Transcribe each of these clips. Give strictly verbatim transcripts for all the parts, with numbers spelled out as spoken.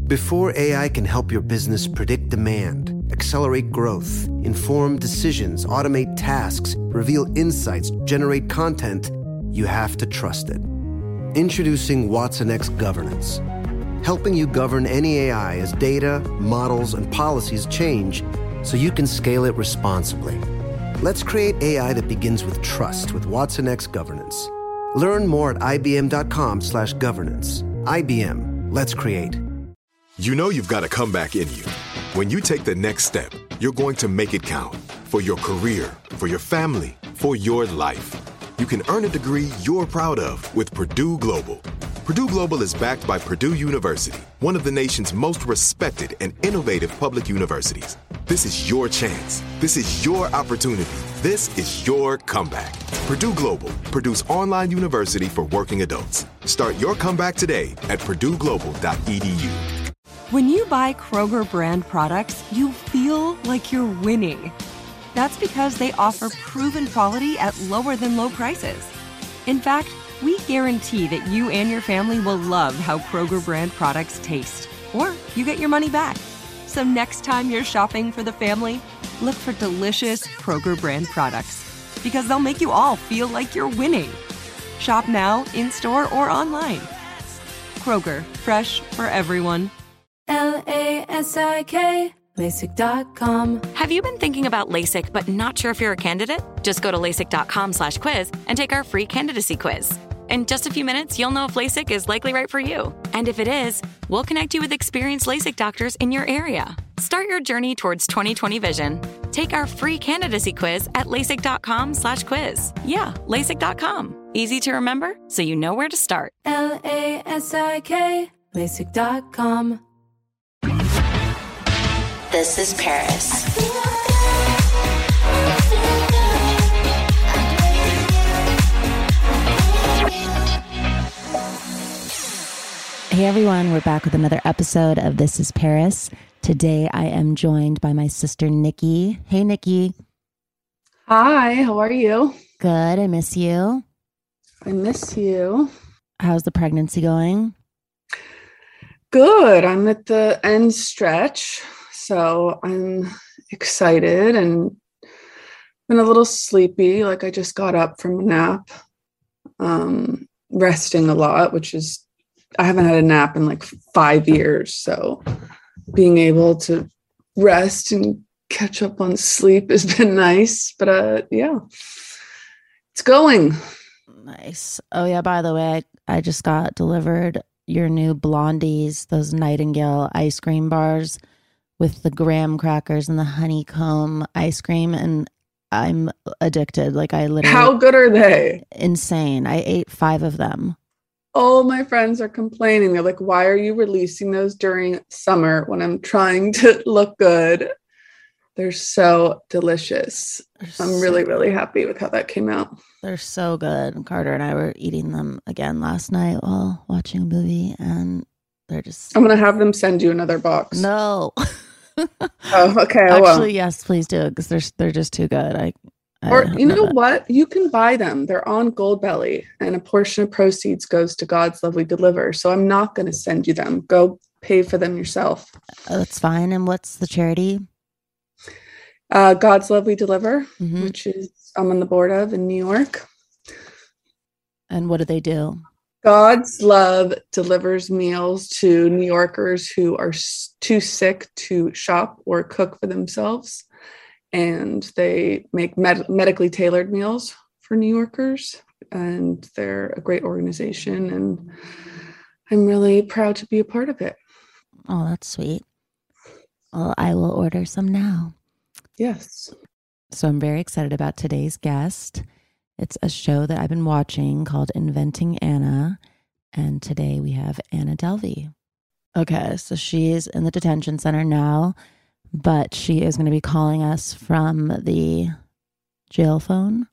Before A I can help your business predict demand, accelerate growth, inform decisions, automate tasks, reveal insights, generate content, you have to trust it. Introducing Watson X Governance, helping you govern any A I as data, models, and policies change so you can scale it responsibly. Let's create A I that begins with trust with Watson X Governance. Learn more at ibm.com slash governance. I B M, let's create. You know you've got a comeback in you. When you take the next step, you're going to make it count. For your career, for your family, for your life. You can earn a degree you're proud of with Purdue Global. Purdue Global is backed by Purdue University, one of the nation's most respected and innovative public universities. This is your chance. This is your opportunity. This is your comeback. Purdue Global, Purdue's online university for working adults. Start your comeback today at purdue global dot e d u. When you buy Kroger brand products, you feel like you're winning. That's because they offer proven quality at lower than low prices. In fact, we guarantee that you and your family will love how Kroger brand products taste, or you get your money back. So next time you're shopping for the family, look for delicious Kroger brand products, because they'll make you all feel like you're winning. Shop now, in-store, or online. Kroger, fresh for everyone. L A S I K, LASIK dot com. Have you been thinking about LASIK but not sure if you're a candidate? Just go to LASIK.com slash quiz and take our free candidacy quiz. In just a few minutes, you'll know if LASIK is likely right for you. And if it is, we'll connect you with experienced LASIK doctors in your area. Start your journey towards twenty twenty vision. Take our free candidacy quiz at LASIK.com slash quiz. Yeah, LASIK dot com. Easy to remember, so you know where to start. L A S I K, LASIK dot com. This is Paris. Hey everyone, we're back with another episode of This is Paris. Today I am joined by my sister Nikki. Hey Nikki. Hi, how are you? Good, I miss you. I miss you. How's the pregnancy going? Good. I'm at the end stretch, so I'm excited and been a little sleepy. Like I just got up from a nap, um, resting a lot, which is, I haven't had a nap in like five years. So being able to rest and catch up on sleep has been nice. But uh, yeah, it's going. Nice. Oh yeah, by the way, I, I just got delivered your new Blondies, those Nightingale ice cream bars with the graham crackers and the honeycomb ice cream. And I'm addicted. Like I literally. How good are they? Insane. I ate five of them. All my friends are complaining. They're like, why are you releasing those during summer when I'm trying to look good? They're so delicious. They're I'm so really, really happy with how that came out. They're so good. Carter and I were eating them again last night while watching a movie, and they're just... I'm going to have them send you another box. No. Oh, okay. Actually, well. yes, please do, because they're, they're just too good. I, I Or you know it. what? You can buy them. They're on Goldbelly, and a portion of proceeds goes to God's Lovely Deliver. So I'm not going to send you them. Go pay for them yourself. Oh, that's fine. And what's the charity? Uh, God's Lovely Deliver, mm-hmm. which is I'm on the board of in New York. And what do they do? God's Love delivers meals to New Yorkers who are too sick to shop or cook for themselves. And they make med- medically tailored meals for New Yorkers. And they're a great organization. And I'm really proud to be a part of it. Oh, that's sweet. Well, I will order some now. Yes. So I'm very excited about today's guest. It's a show that I've been watching called Inventing Anna. And today we have Anna Delvey. Okay, so she is in the detention center now, but she is going to be calling us from the jail phone.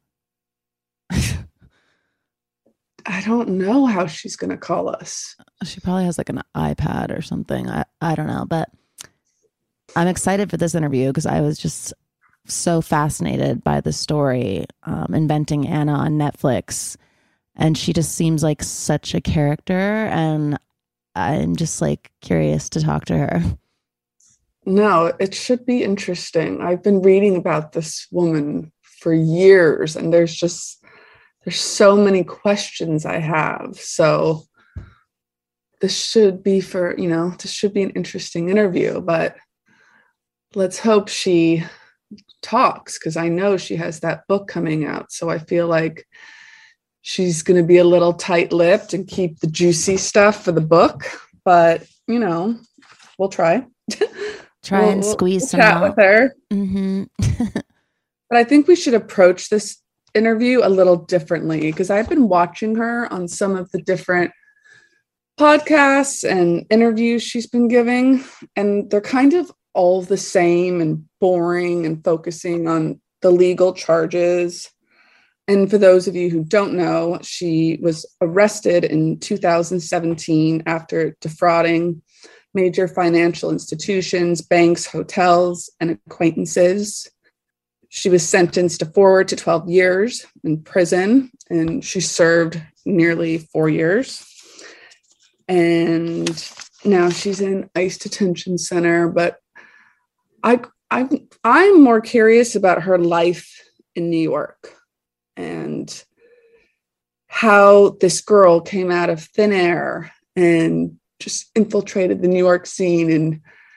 I don't know how she's going to call us. She probably has like an iPad or something. I, I don't know, but I'm excited for this interview because I was just so fascinated by the story, um, Inventing Anna on Netflix. And she just seems like such a character. And I'm just like curious to talk to her. No, it should be interesting. I've been reading about this woman for years, and there's just there's so many questions I have. So this should be for, you know, this should be an interesting interview, but let's hope she talks, because I know she has that book coming out. So I feel like she's going to be a little tight-lipped and keep the juicy stuff for the book, but you know, we'll try. Try we'll, and squeeze we'll some chat out. with her. Mm-hmm. But I think we should approach this interview a little differently, because I've been watching her on some of the different podcasts and interviews she's been giving, and they're kind of all the same and boring and focusing on the legal charges. And for those of you who don't know, she was arrested in two thousand seventeen after defrauding major financial institutions, banks, hotels, and acquaintances. She was sentenced to four to twelve years in prison, and she served nearly four years. And now she's in ICE detention center. But I, I, I'm more curious about her life in New York and how this girl came out of thin air and just infiltrated the New York scene and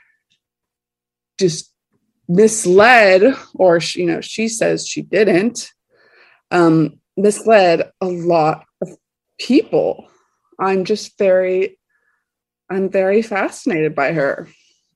just misled, or she, you know, she says she didn't, um, misled a lot of people. I'm just very, I'm very fascinated by her.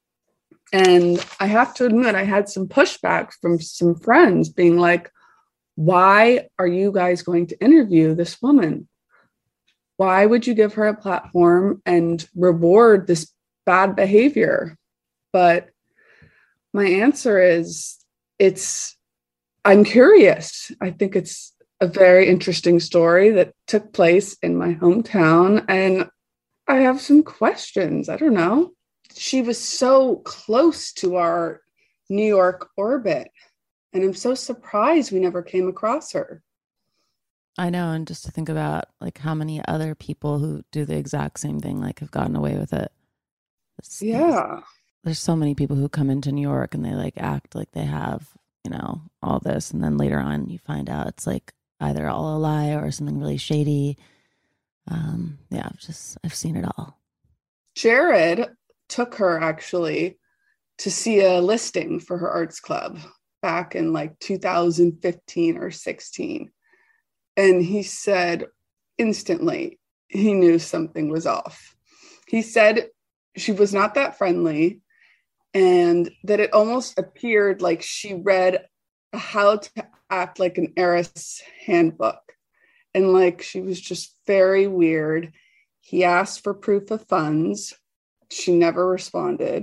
And I have to admit, I had some pushback from some friends being like, why are you guys going to interview this woman? Why would you give her a platform and reward this bad behavior? But my answer is, it's, I'm curious. I think it's a very interesting story that took place in my hometown, and I have some questions. I don't know. She was so close to our New York orbit, and I'm so surprised we never came across her. I know, and just to think about like how many other people who do the exact same thing like have gotten away with it. It's, yeah. It's, there's so many people who come into New York and they like act like they have, you know, all this, and then later on you find out it's like either all a lie or something really shady. Um, yeah, I've just I've seen it all. Jared took her actually to see a listing for her arts club back in like two thousand fifteen or sixteen. And he said instantly he knew something was off. He said she was not that friendly, and that it almost appeared like she read a how to act like an heiress handbook. And like she was just very weird. He asked for proof of funds. She never responded.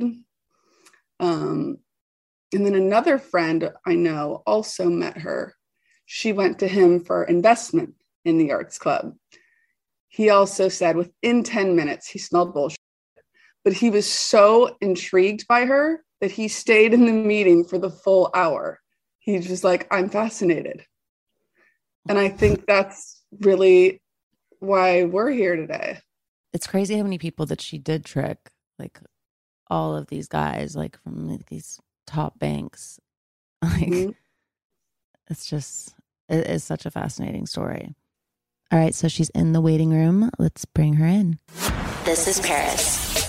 Um, and then another friend I know also met her. She went to him for investment in the arts club. He also said within ten minutes, he smelled bullshit. But he was so intrigued by her that he stayed in the meeting for the full hour. He was like, I'm fascinated. And I think that's really why we're here today. It's crazy how many people that she did trick, like all of these guys, like from like, these top banks. Like, mm-hmm. It's just, it is such a fascinating story. All right, so she's in the waiting room. Let's bring her in. This is Paris.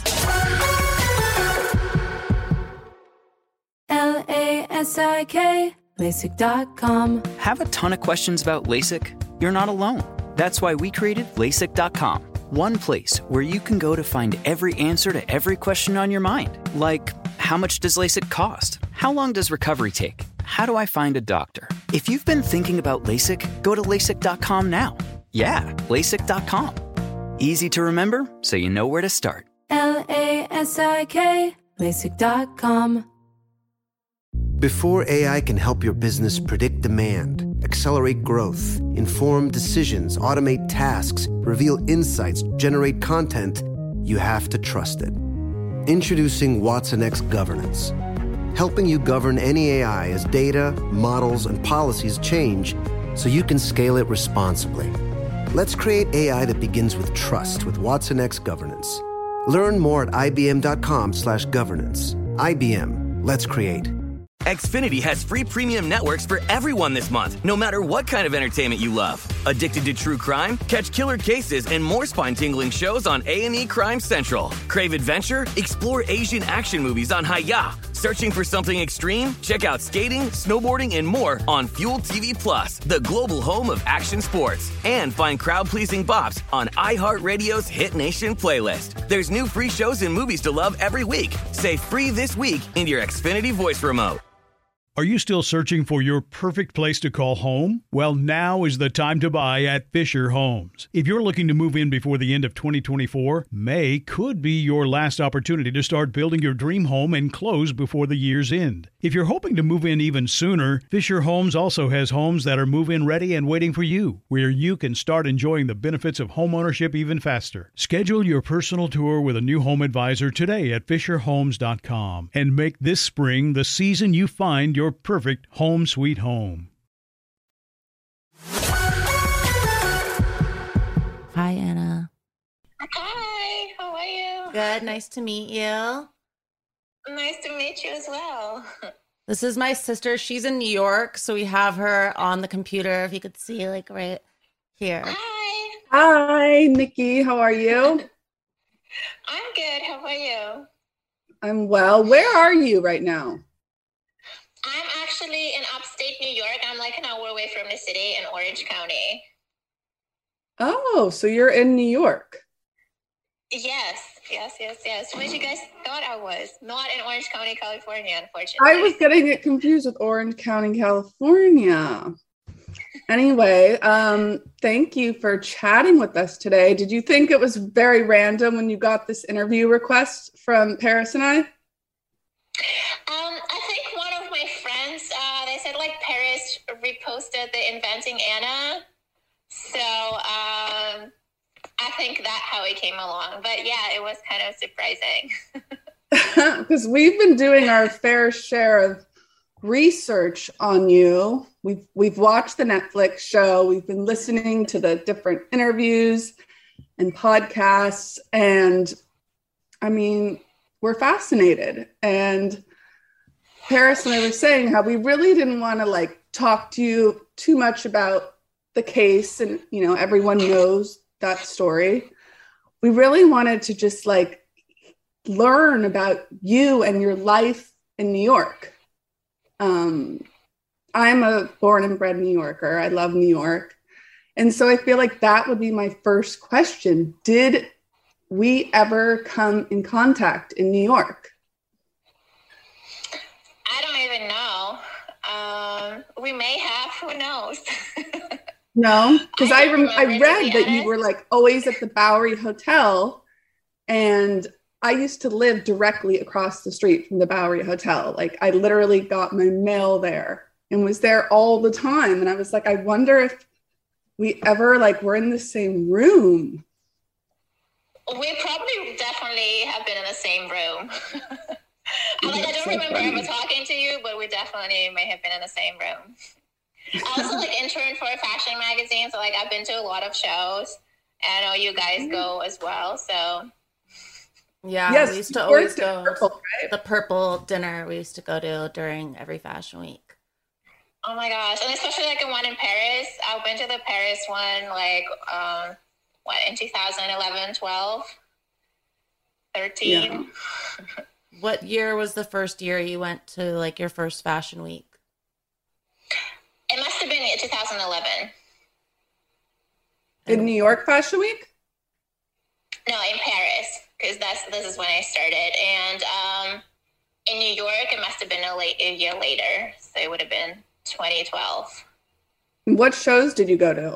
L A S I K, LASIK dot com. Have a ton of questions about LASIK? You're not alone. That's why we created LASIK dot com. One place where you can go to find every answer to every question on your mind. Like, how much does LASIK cost? How long does recovery take? How do I find a doctor? If you've been thinking about LASIK, go to LASIK dot com now. Yeah, LASIK dot com. Easy to remember, so you know where to start. L A S I K, LASIK dot com. Before A I can help your business predict demand, accelerate growth, inform decisions, automate tasks, reveal insights, generate content, you have to trust it. Introducing Watson X Governance, helping you govern any A I as data, models, and policies change so you can scale it responsibly. Let's create A I that begins with trust with Watson X Governance. Learn more at ibm.com slash governance. I B M, let's create. Xfinity has free premium networks for everyone this month, no matter what kind of entertainment you love. Addicted to true crime? Catch killer cases and more spine-tingling shows on A and E Crime Central. Crave adventure? Explore Asian action movies on Hi-Ya. Searching for something extreme? Check out skating, snowboarding, and more on Fuel T V Plus, the global home of action sports. And find crowd-pleasing bops on iHeartRadio's Hit Nation playlist. There's new free shows and movies to love every week. Say free this week in your Xfinity voice remote. Are you still searching for your perfect place to call home? Well, now is the time to buy at Fisher Homes. If you're looking to move in before the end of twenty twenty-four, May could be your last opportunity to start building your dream home and close before the year's end. If you're hoping to move in even sooner, Fisher Homes also has homes that are move-in ready and waiting for you, where you can start enjoying the benefits of homeownership even faster. Schedule your personal tour with a new home advisor today at fisher homes dot com and make this spring the season you find your perfect home sweet home. Hi, Anna. Hi, how are you? Good. Nice to meet you. Nice to meet you as well. This is my sister. She's in New York, so we have her on the computer. If you could see, like, right here. Hi. Hi, Nikki. How are you? I'm good. How are you? I'm well. Where are you right now? I'm actually in upstate New York. I'm like an hour away from the city in Orange County. Oh, so you're in New York. Yes, yes, yes, yes. Which you guys thought I was. Not in Orange County, California, unfortunately. I was getting it confused with Orange County, California. Anyway, um, thank you for chatting with us today. Did you think it was very random when you got this interview request from Paris and I? Um, I think one of my friends, uh, they said like Paris reposted the Inventing Anna. So um, I think that's how it came along. But yeah, it was kind of surprising. Because we've been doing our fair share of research on you. We've we've watched the Netflix show. We've been listening to the different interviews and podcasts. And I mean, we're fascinated. And Paris and I were saying how we really didn't want to like talk to you too much about the case. And, you know, everyone knows that story. We really wanted to just like learn about you and your life in New York. Um, I'm a born and bred New Yorker. I love New York. And so I feel like that would be my first question. Did we ever come in contact in New York? I don't even know. Um, we may have, who knows? No, because I, I, rem- I read that honest. you were like always at the Bowery Hotel, and I used to live directly across the street from the Bowery Hotel. Like I literally got my mail there and was there all the time. And I was like, I wonder if we ever like were in the same room. We probably definitely have been in the same room. Like, I don't so remember funny. ever talking to you, but we definitely may have been in the same room. I also like interned for a fashion magazine, so like I've been to a lot of shows. And I know you guys go as well, so. Yeah, yes, we used to always go purple, right? the purple dinner we used to go to during every fashion week. Oh my gosh. And especially like the one in Paris. I've been to the Paris one like um what in two thousand eleven, twelve, thirteen. Yeah. What year was the first year you went to like your first fashion week? It must have been two thousand eleven. In New York Fashion Week? No, in Paris. Because that's this is when I started, and um, in New York, it must have been a late a year later, so it would have been twenty twelve. What shows did you go to?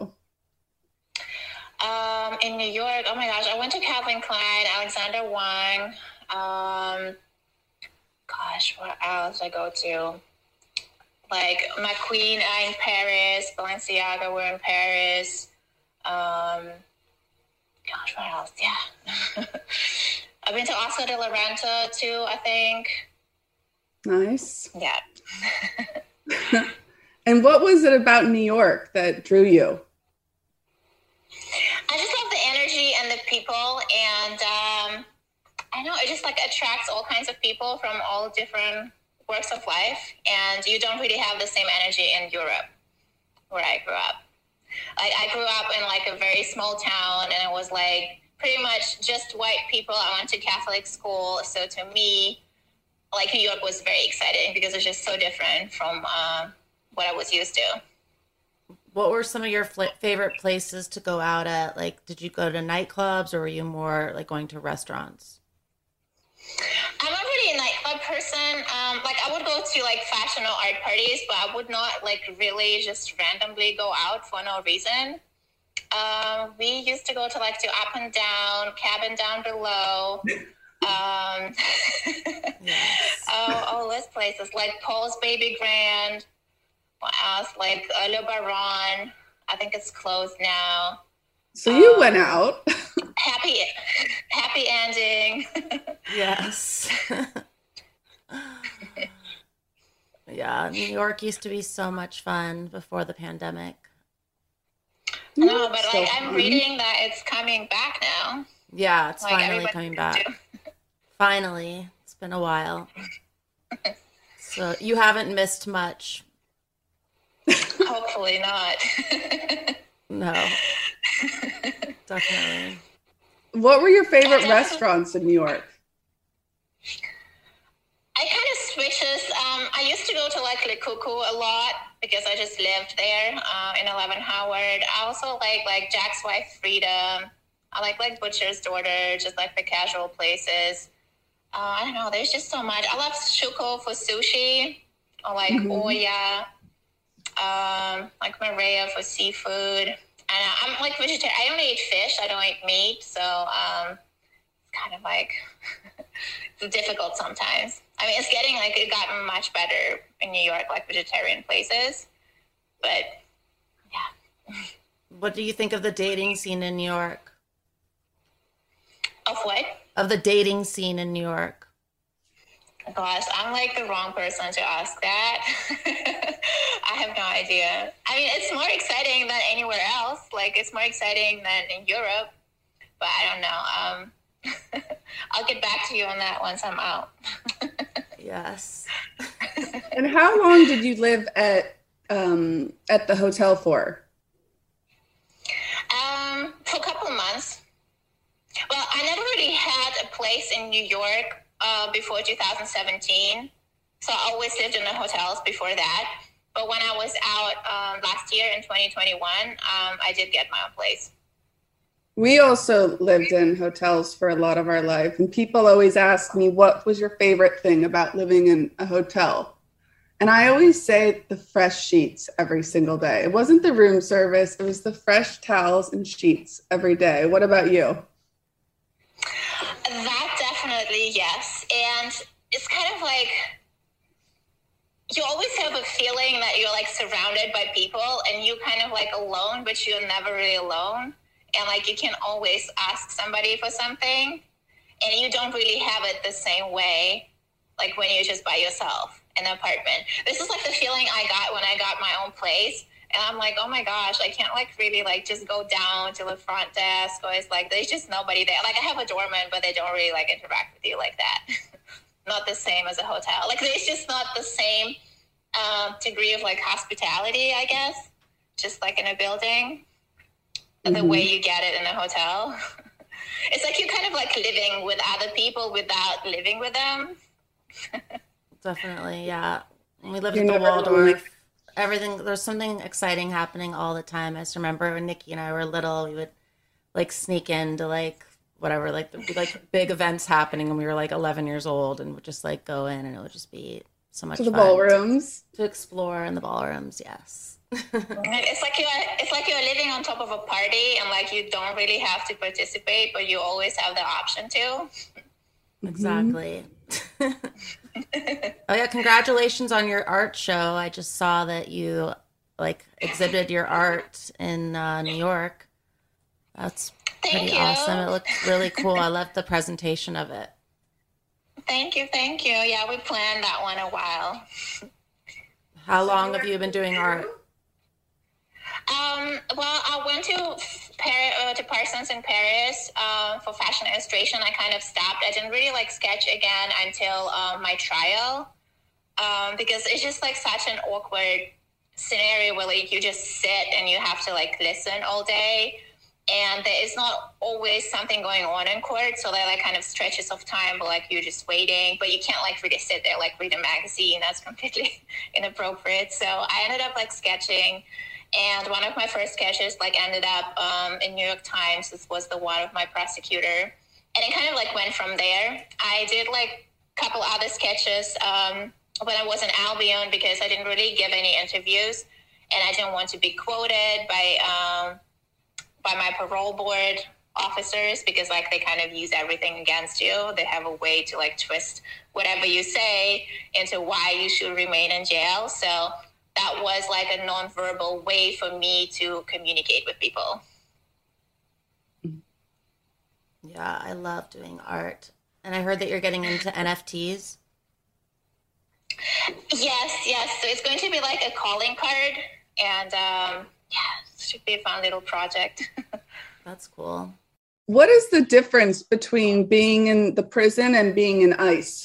Um, in New York, oh my gosh, I went to Calvin Klein, Alexander Wang. Um, gosh, what else did I go to? Like McQueen in Paris, Balenciaga were in Paris. Um. Gosh, what else? Yeah. I've been to Oscar de la Renta too, I think. Nice. Yeah. And what was it about New York that drew you? I just love the energy and the people. And um, I know, it just like attracts all kinds of people from all different walks of life. And you don't really have the same energy in Europe where I grew up. Like I grew up in like a very small town, and it was like pretty much just white people. I went to Catholic school. So to me, like New York was very exciting because it's just so different from uh, what I was used to. What were some of your fl- favorite places to go out at? Like, did you go to nightclubs, or were you more like going to restaurants? I'm not really a nightclub person. Um, like I would go to like fashion or art parties, but I would not like really just randomly go out for no reason. Um, we used to go to like to Up and Down, Cabin Down Below. Um, yes. oh, all those places like Paul's Baby Grand. What else? Like uh, Le Baron. I think it's closed now. So you um, went out. happy, happy ending. Yes. Yeah, New York used to be so much fun before the pandemic. No, but like so I'm reading that it's coming back now. Yeah, it's like, finally coming back. Finally. It's been a while. So you haven't missed much. Hopefully not. No. Definitely. What were your favorite restaurants in New York? I kind of switches. Um, I used to go to like Le Cuckoo a lot because I just lived there uh, in eleven Howard. I also like like Jack's Wife Freedom. I like like Butcher's Daughter, just like the casual places. Uh, I don't know. There's just so much. I love Shuko for sushi, or like mm-hmm. Oya, um, like Maria for seafood. And I'm like vegetarian. I only eat fish. I don't eat meat. So um, it's kind of like it's difficult sometimes. I mean, it's getting like it gotten much better in New York, like vegetarian places. But yeah. What do you think of the dating scene in New York? Of what? Of the dating scene in New York. Gosh, I'm like the wrong person to ask that. I have no idea. I mean, it's more exciting than anywhere else. Like, it's more exciting than in Europe. But I don't know. Um, I'll get back to you on that once I'm out. Yes. And how long did you live at um, at the hotel for? Um, for a couple of months. Well, I never really had a place in New York uh, before two thousand seventeen. So I always lived in the hotels before that. But when I was out um, last year in twenty twenty-one, um, I did get my own place. We also lived in hotels for a lot of our life. And people always ask me, what was your favorite thing about living in a hotel? And I always say the fresh sheets every single day. It wasn't the room service. It was the fresh towels and sheets every day. What about you? That definitely, yes. And it's kind of like, you always have a feeling that you're like surrounded by people and you kind of like alone, but you're never really alone. And like, you can always ask somebody for something and you don't really have it the same way, like when you're just by yourself in an apartment. This is like the feeling I got when I got my own place. And I'm like, oh my gosh, I can't like really like just go down to the front desk, or it's like, there's just nobody there. Like I have a doorman, but they don't really like interact with you like that. Not the same as a hotel. Like there's just not the same um, degree of like hospitality, I guess, just like in a building, mm-hmm. the way you get it in a hotel. It's like you're kind of like living with other people without living with them. Definitely, yeah. When we lived at the Waldorf, everything, there's something exciting happening all the time. I just remember when Nikki and I were little, we would like sneak into like whatever, like the, like big events happening when we were like eleven years old, and would just like go in and it would just be so much to the fun ballrooms to, to explore in the ballrooms. Yes. It's like you're it's like you're living on top of a party, and like you don't really have to participate, but you always have the option to. Exactly. Oh yeah, congratulations on your art show. I just saw that you like exhibited your art in uh, New York. That's pretty thank you. Awesome. It looks really cool. I love the presentation of it. Thank you, thank you. Yeah, we planned that one a while. How long have you been doing art? Um, well, I went to Paris, uh, to Parsons in Paris uh, for fashion illustration, I kind of stopped. I didn't really like sketch again until uh, my trial um, because it's just like such an awkward scenario where like you just sit and you have to like listen all day, and there is not always something going on in court, so there are like kind of stretches of time where like you're just waiting, but you can't like really sit there like read a magazine. That's completely inappropriate. So I ended up like sketching, and one of my first sketches like ended up um, in New York Times. This was the one of my prosecutor, and it kind of like went from there. I did like a couple other sketches um, when I was in Albion because I didn't really give any interviews, and I didn't want to be quoted by um, by my parole board officers because like they kind of use everything against you. They have a way to like twist whatever you say into why you should remain in jail. So that was like a nonverbal way for me to communicate with people. Yeah, I love doing art. And I heard that you're getting into N F Ts. Yes, yes. So it's going to be like a calling card, and um, yeah, it should be a fun little project. That's cool. What is the difference between being in the prison and being in ICE?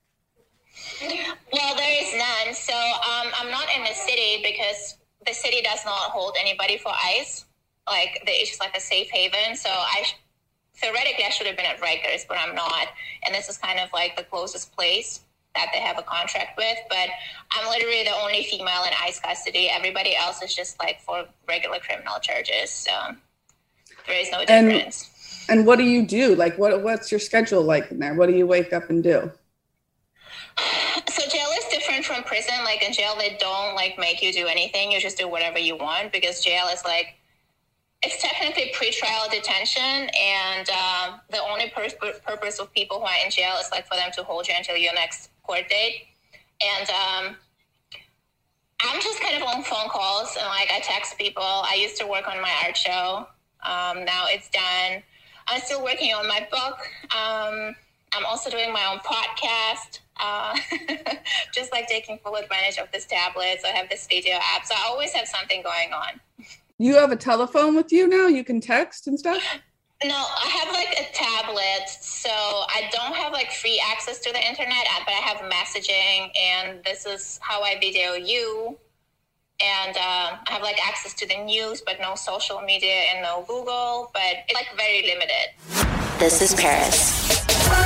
Well, there is none. So um, I'm not in the city because the city does not hold anybody for ICE. Like it's just like a safe haven. So I theoretically I should have been at Rikers, but I'm not. And this is kind of like the closest place that they have a contract with, but I'm literally the only female in ICE custody. Everybody else is just like for regular criminal charges. So there is no difference. And, and what do you do? Like what what's your schedule like in there? What do you wake up and do? So jail is different from prison. Like in jail, they don't like make you do anything. You just do whatever you want because jail is like, it's technically pretrial detention, and um, the only pur- purpose of people who are in jail is like for them to hold you until your next court date. And um, I'm just kind of on phone calls and like I text people. I used to work on my art show. Um, now it's done. I'm still working on my book. Um, I'm also doing my own podcast. Uh, just like taking full advantage of this tablet. So I have this video app. So I always have something going on. You have a telephone with you now? You can text and stuff? No, I have like a tablet, so I don't have like free access to the internet, but I have messaging, and this is how I video you. And uh, I have like access to the news, but no social media and no Google, but it's like very limited. This is Paris.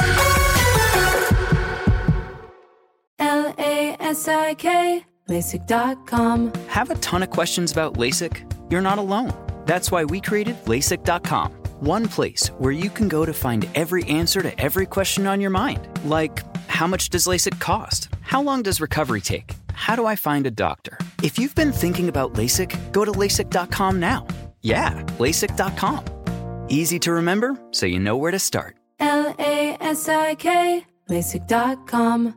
L A S I K, LASIK dot com. Have a ton of questions about LASIK? You're not alone. That's why we created LASIK dot com. One place where you can go to find every answer to every question on your mind. Like, how much does LASIK cost? How long does recovery take? How do I find a doctor? If you've been thinking about LASIK, go to LASIK dot com now. Yeah, LASIK dot com. Easy to remember, so you know where to start. L A S I K, LASIK dot com.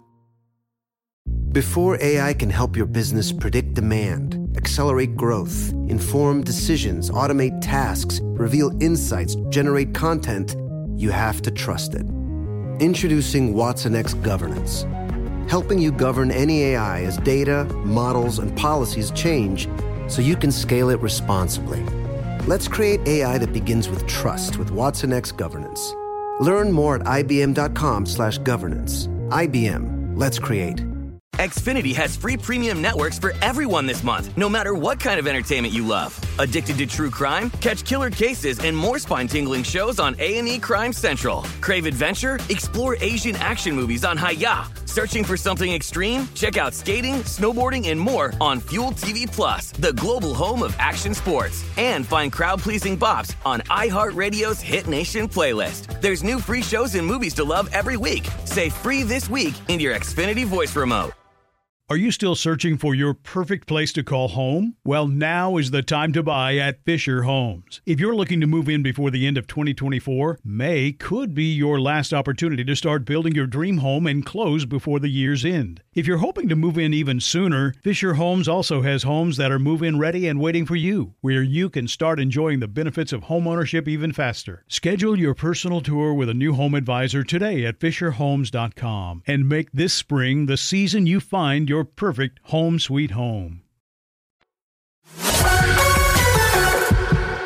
Before A I can help your business predict demand, accelerate growth, inform decisions, automate tasks, reveal insights, generate content, you have to trust it. Introducing Watson X Governance, helping you govern any A I as data, models, and policies change so you can scale it responsibly. Let's create A I that begins with trust with Watson X Governance. Learn more at I B M dot com slash governance. I B M, let's create. Xfinity has free premium networks for everyone this month, no matter what kind of entertainment you love. Addicted to true crime? Catch killer cases and more spine-tingling shows on A and E Crime Central. Crave adventure? Explore Asian action movies on Hi-Ya. Searching for something extreme? Check out skating, snowboarding, and more on Fuel T V Plus, the global home of action sports. And find crowd-pleasing bops on iHeartRadio's Hit Nation playlist. There's new free shows and movies to love every week. Say free this week in your Xfinity voice remote. Are you still searching for your perfect place to call home? Well, now is the time to buy at Fisher Homes. If you're looking to move in before the end of twenty twenty-four, May could be your last opportunity to start building your dream home and close before the year's end. If you're hoping to move in even sooner, Fisher Homes also has homes that are move-in ready and waiting for you, where you can start enjoying the benefits of homeownership even faster. Schedule your personal tour with a new home advisor today at Fisher Homes dot com and make this spring the season you find your your perfect home sweet home. I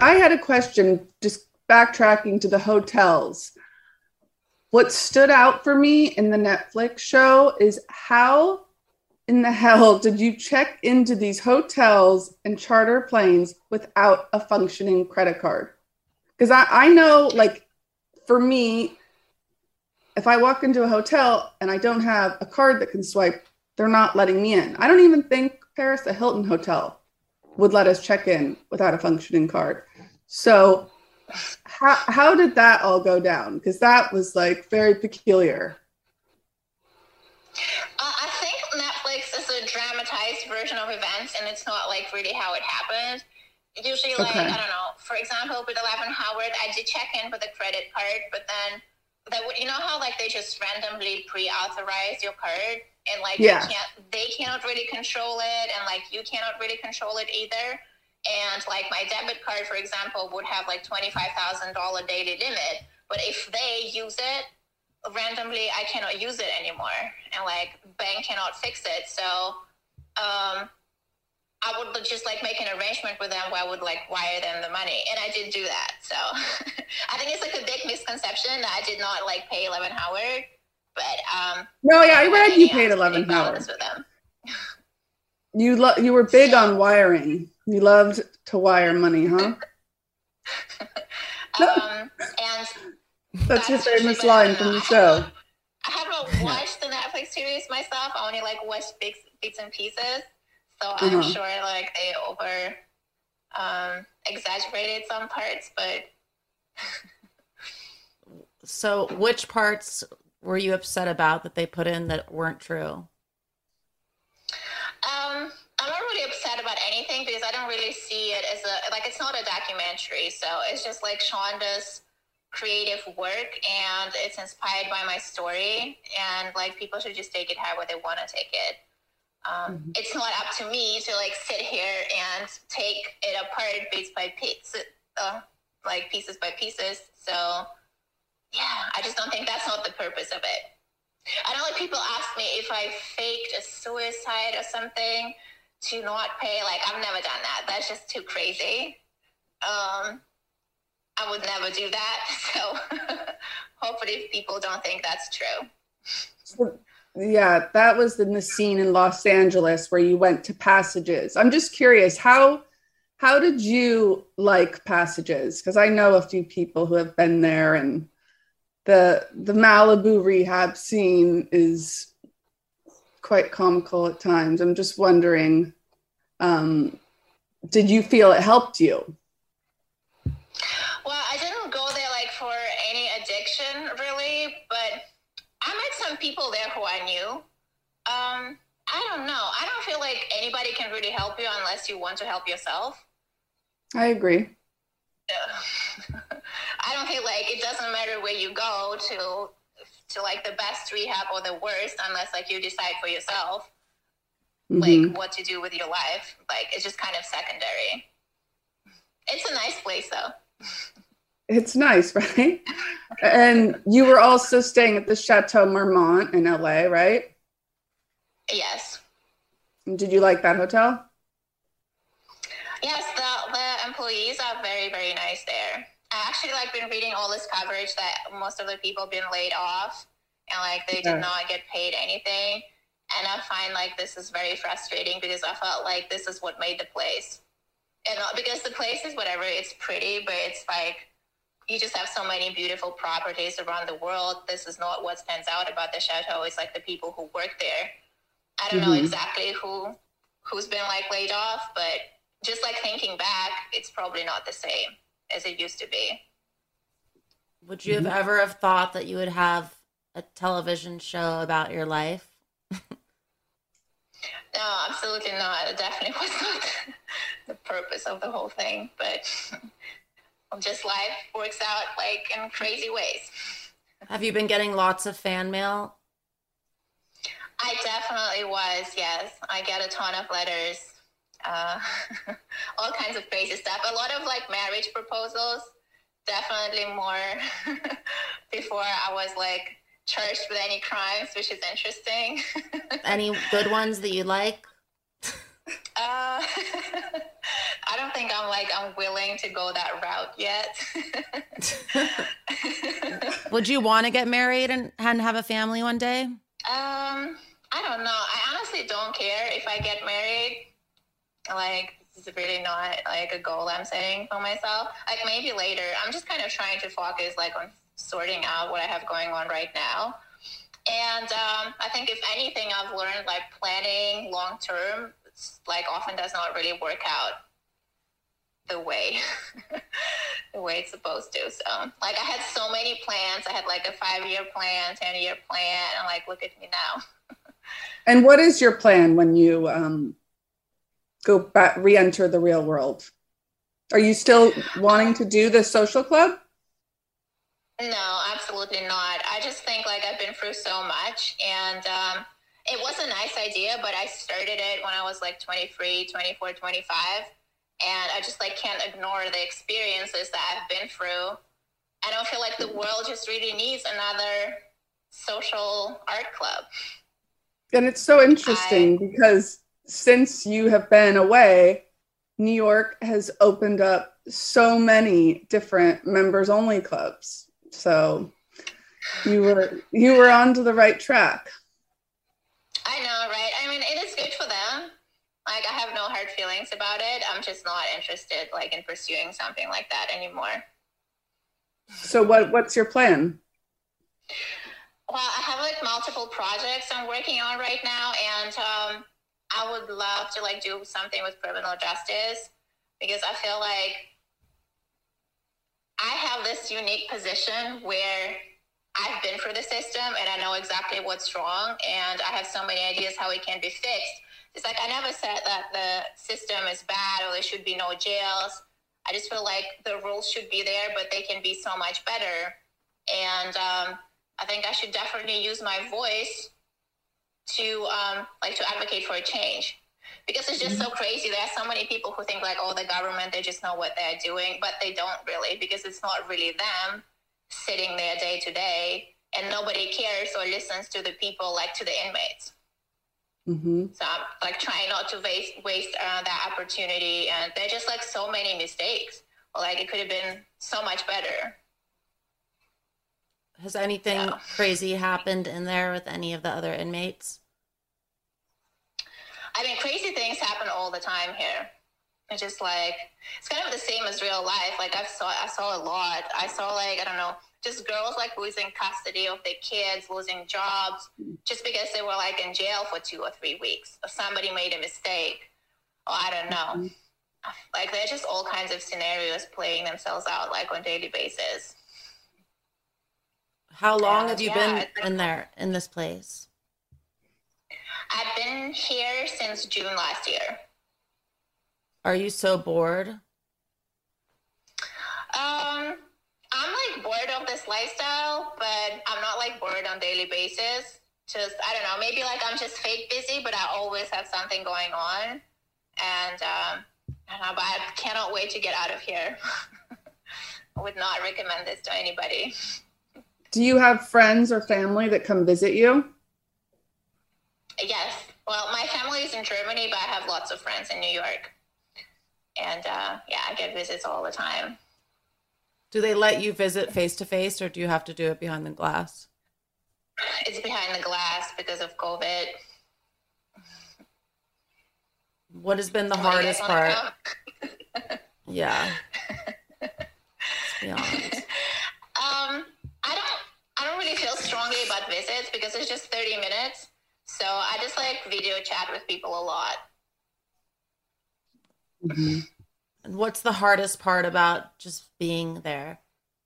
I had a question, just backtracking to the hotels. What stood out for me in the Netflix show is how in the hell did you check into these hotels and charter planes without a functioning credit card? Because I, I know, like, for me, if I walk into a hotel and I don't have a card that can swipe, they're not letting me in. I don't even think Paris, the Hilton Hotel, would let us check in without a functioning card. So how, how did that all go down? Because that was, like, very peculiar. Uh, I think Netflix is a dramatized version of events, and it's not like really how it happened. Usually, like, Okay. I don't know, for example, with eleven Howard, I did check in with a credit card, but then that would, you know how like they just randomly pre-authorize your card, and like Yeah. they can't, they cannot really control it, and like you cannot really control it either. And like my debit card, for example, would have like twenty-five thousand dollars daily limit, but if they use it randomly, I cannot use it anymore, and like bank cannot fix it. So um I would just like make an arrangement with them where I would like wire them the money, and I did do that. So I think it's like a big misconception that I did not like pay eleven Howard, but um No, yeah, I don't read have you any paid eleven outstanding Howard. balance with them. You lo- you were big on wiring. You loved to wire money, huh? um and That's your usually famous been- line from the show. I haven't watched the Netflix series myself. I only like watched bits, bits and pieces. So I'm Uh-huh. sure like they over um, exaggerated some parts, but So which parts were you upset about that they put in that weren't true? um, I'm not really upset about anything because I don't really see it as a, like, it's not a documentary. So it's just like Shonda's creative work, and it's inspired by my story, and like people should just take it however they want to take it. Um, Mm-hmm. It's not up to me to like sit here and take it apart piece by piece, uh, like pieces by pieces. So yeah, I just don't think that's not the purpose of it. I know like people ask me if I faked a suicide or something to not pay. Like I've never done that. That's just too crazy. Um, I would never do that. So hopefully people don't think that's true. So, yeah, that was in the scene in Los Angeles where you went to Passages. I'm just curious, how how did you like Passages? Because I know a few people who have been there, and the the Malibu rehab scene is quite comical at times. I'm just wondering, um, did you feel it helped you? Well, I didn't go there like for any addiction really, but I met some people there who I knew. Um, I don't know. I don't feel like anybody can really help you unless you want to help yourself. I agree. I don't feel like it doesn't matter where you go to, to like the best rehab or the worst, unless like you decide for yourself, Mhm. like what to do with your life. Like it's just kind of secondary. It's a nice place though. It's nice, right? And you were also staying at the Chateau Marmont in L A, right? Yes. Did you like that hotel? Yes, the, the employees are very, very nice there. I actually like been reading all this coverage that most of the people have been laid off and like they Yeah. did not get paid anything. And I find like this is very frustrating because I felt like this is what made the place. And not because the place is whatever, it's pretty, but it's like you just have so many beautiful properties around the world. This is not what stands out about the chateau. It's like the people who work there. I don't know Mhm. exactly who who's been like laid off, but just like thinking back, it's probably not the same as it used to be. Would you have ever have thought that you would have a television show about your life? No, absolutely not. It definitely was not the purpose of the whole thing, but just life works out like in crazy ways. Have you been getting lots of fan mail? I definitely was, yes. I get a ton of letters, uh, all kinds of crazy stuff. A lot of like marriage proposals, definitely more before I was like charged with any crimes, which is interesting. Any good ones that you like? Uh, I don't think I'm like, I'm willing to go that route yet. Would you want to get married and, and have a family one day? Um, I don't know. I honestly don't care if I get married. Like, this is really not like a goal I'm setting for myself. Like maybe later. I'm just kind of trying to focus like on sorting out what I have going on right now. And um, I think if anything, I've learned like planning long term, like often does not really work out the way the way it's supposed to. So like I had so many plans. I had like a five-year plan, ten-year plan, and like look at me now. And what is your plan when you um, go back, re-enter the real world? Are you still wanting to do the social club? No, absolutely not. I just think like I've been through so much, and um, it was a nice idea, but I started it when I was like twenty-three, twenty-four, twenty-five. And I just like can't ignore the experiences that I've been through. I don't feel like the world just really needs another social art club. And it's so interesting I, because since you have been away, New York has opened up so many different members only clubs. So you were you were onto the right track. I know, right? I mean, it is good for them. Like, I have no hard feelings about it. I'm just not interested, like, in pursuing something like that anymore. So what what's your plan? Well, I have, like, multiple projects I'm working on right now, and um, I would love to, like, do something with criminal justice, because I feel like I have this unique position where I've been through the system, and I know exactly what's wrong, and I have so many ideas how it can be fixed. It's like I never said that the system is bad or there should be no jails. I just feel like the rules should be there, but they can be so much better. And um, I think I should definitely use my voice to um, like to advocate for a change. Because it's just so crazy. There are so many people who think like, oh, the government, they just know what they're doing, but they don't really, because it's not really them sitting there day to day, and nobody cares or listens to the people, like to the inmates. Mm-hmm. So I'm like trying not to waste waste uh, that opportunity, and there's just like so many mistakes. Like it could have been so much better. Has anything yeah. crazy happened in there with any of the other inmates? I mean, crazy things happen all the time here. It's just like, it's kind of the same as real life. Like I saw, I saw a lot. I saw like, I don't know, just girls like losing custody of their kids, losing jobs, just because they were like in jail for two or three weeks. Or somebody made a mistake. Or I don't know. Like there's just all kinds of scenarios playing themselves out like on a daily basis. How long and, have you yeah, been in there, in this place? I've been here since June last year. Are you so bored? Um, I'm like bored of this lifestyle, but I'm not like bored on a daily basis. Just, I don't know, maybe like I'm just fake busy, but I always have something going on. And um, I don't know, but I cannot wait to get out of here. I would not recommend this to anybody. Do you have friends or family that come visit you? Yes. Well, my family is in Germany, but I have lots of friends in New York. And uh, yeah, I get visits all the time. Do they let you visit face to face, or do you have to do it behind the glass? It's behind the glass because of COVID. What has been the Somebody hardest part? Yeah. Let's be honest. Um, I don't, I don't really feel strongly about visits because it's just thirty minutes. So I just like video chat with people a lot. Mm-hmm. And what's the hardest part about just being there?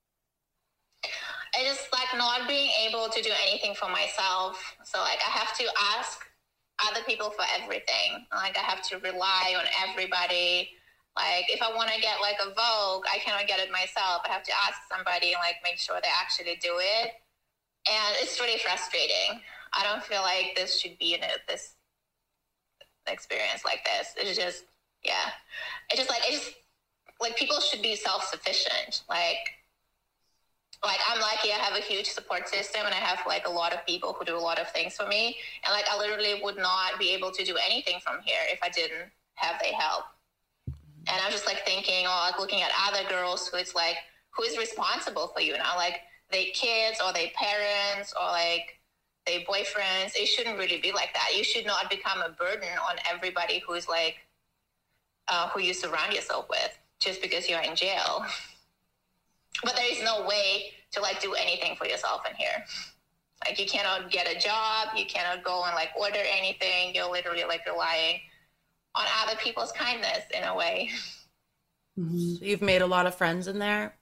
I just like not being able to do anything for myself. So like I have to ask other people for everything. Like I have to rely on everybody. Like if I want to get like a Vogue, I cannot get it myself. I have to ask somebody and like make sure they actually do it. And it's really frustrating. I don't feel like this should be in a, this experience like this. It's just, yeah. It's just like, it's just, like people should be self-sufficient. Like, like I'm lucky I have a huge support system and I have like a lot of people who do a lot of things for me. And like I literally would not be able to do anything from here if I didn't have they help? And I'm just like thinking, or like looking at other girls who it's like, who is responsible for you now? Like they kids or they parents or like they boyfriends. It shouldn't really be like that. You should not become a burden on everybody who's like, uh, who you surround yourself with just because you're in jail. But there is no way to like do anything for yourself in here. Like you cannot get a job. You cannot go and like order anything. You're literally like relying on other people's kindness in a way. Mm-hmm. So you've made a lot of friends in there?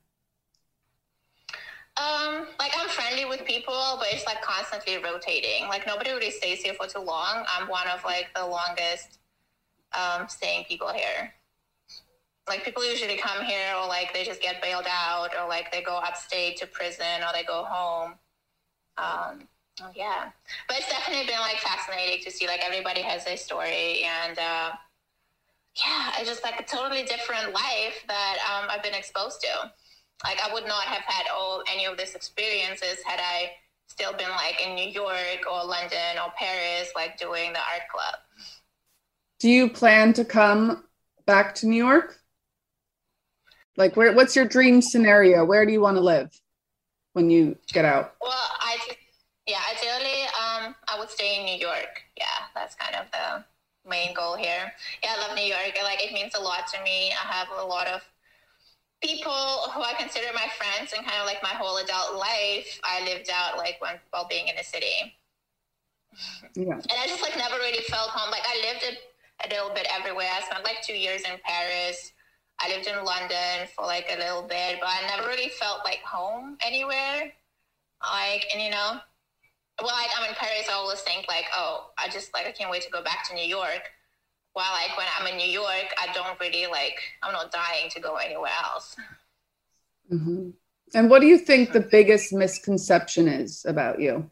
Um, like I'm friendly with people, but it's like constantly rotating. Like nobody really stays here for too long. I'm one of like the longest um, staying people here. Like people usually come here or like they just get bailed out or like they go upstate to prison or they go home. Um, yeah, but it's definitely been like fascinating to see like everybody has their story and uh, yeah, it's just like a totally different life that um, I've been exposed to. Like I would not have had all any of these experiences had I still been like in New York or London or Paris, like doing the art club. Do you plan to come back to New York? Like, where? What's your dream scenario? Where do you want to live when you get out? Well, I yeah, ideally, um, I would stay in New York. Yeah, that's kind of the main goal here. Yeah, I love New York. Like, it means a lot to me. I have a lot of people who I consider my friends, and kind of like my whole adult life, I lived out like when while being in the city. Yeah. And I just like never really felt home. Like I lived a, a little bit everywhere. I spent like two years in Paris. I lived in London for like a little bit, but I never really felt like home anywhere. Like, and you know, well, like I'm in Paris, I always think like, oh, I just like, I can't wait to go back to New York. While like when I'm in New York, I don't really like, I'm not dying to go anywhere else. Mm-hmm. And what do you think the biggest misconception is about you?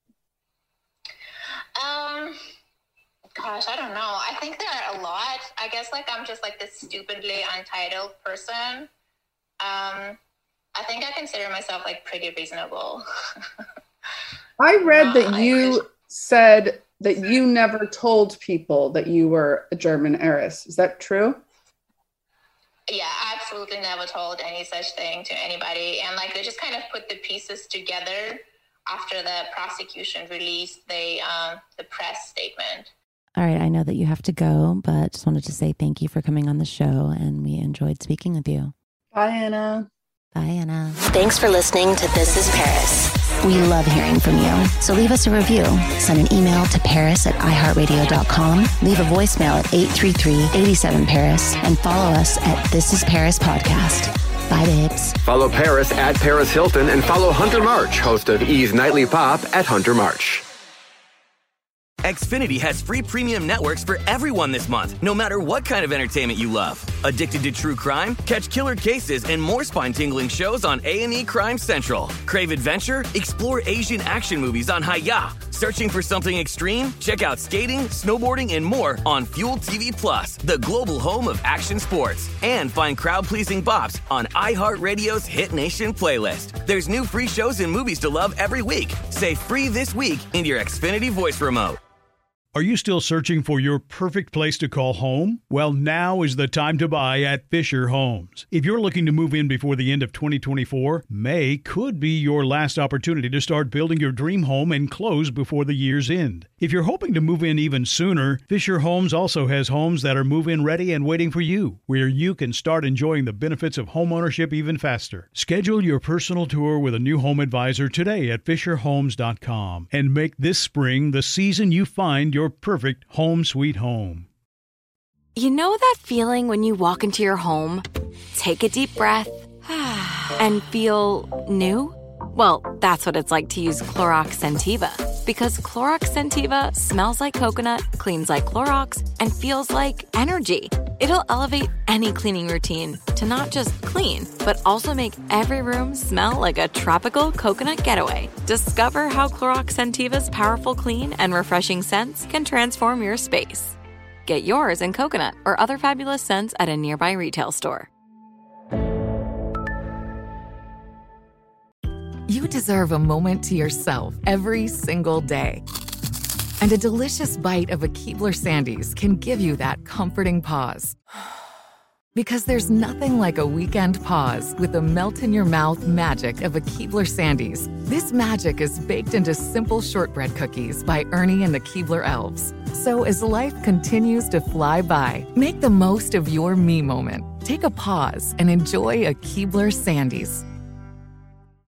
Um, gosh, I don't know. I think there are a lot. I guess like I'm just like this stupidly untitled person. Um, I think I consider myself like pretty reasonable. I read uh, that you said that you never told people that you were a German heiress. Is that true? Yeah, I absolutely never told any such thing to anybody. And like they just kind of put the pieces together after the prosecution released the um, the press statement. All right, I know that you have to go, but just wanted to say thank you for coming on the show, and we enjoyed speaking with you. Bye, Anna. Bye, Anna. Thanks for listening to This is Paris. We love hearing from you, so leave us a review. Send an email to paris at i heart radio dot com. Leave a voicemail at eight three three, eight seven, Paris, and follow us at This is Paris Podcast. Bye, babes. Follow Paris at Paris Hilton and follow Hunter March, host of E's Nightly Pop, at Hunter March. Xfinity has free premium networks for everyone this month, no matter what kind of entertainment you love. Addicted to true crime? Catch killer cases and more spine-tingling shows on A and E Crime Central. Crave adventure? Explore Asian action movies on Hi-Ya. Searching for something extreme? Check out skating, snowboarding, and more on Fuel T V Plus, the global home of action sports. And find crowd-pleasing bops on iHeartRadio's Hit Nation playlist. There's new free shows and movies to love every week. Say free this week in your Xfinity voice remote. Are you still searching for your perfect place to call home? Well, now is the time to buy at Fisher Homes. If you're looking to move in before the end of twenty twenty-four, May could be your last opportunity to start building your dream home and close before the year's end. If you're hoping to move in even sooner, Fisher Homes also has homes that are move-in ready and waiting for you, where you can start enjoying the benefits of homeownership even faster. Schedule your personal tour with a new home advisor today at fisher homes dot com and make this spring the season you find your perfect home sweet home. You know that feeling when you walk into your home, take a deep breath, and feel new? Well, that's what it's like to use Clorox Scentiva. Because Clorox Scentiva smells like coconut, cleans like Clorox, and feels like energy. It'll elevate any cleaning routine to not just clean, but also make every room smell like a tropical coconut getaway. Discover how Clorox Scentiva's powerful clean and refreshing scents can transform your space. Get yours in coconut or other fabulous scents at a nearby retail store. You deserve a moment to yourself every single day. And a delicious bite of a Keebler Sandies can give you that comforting pause. Because there's nothing like a weekend pause with the melt-in-your-mouth magic of a Keebler Sandies. This magic is baked into simple shortbread cookies by Ernie and the Keebler Elves. So as life continues to fly by, make the most of your me moment. Take a pause and enjoy a Keebler Sandies.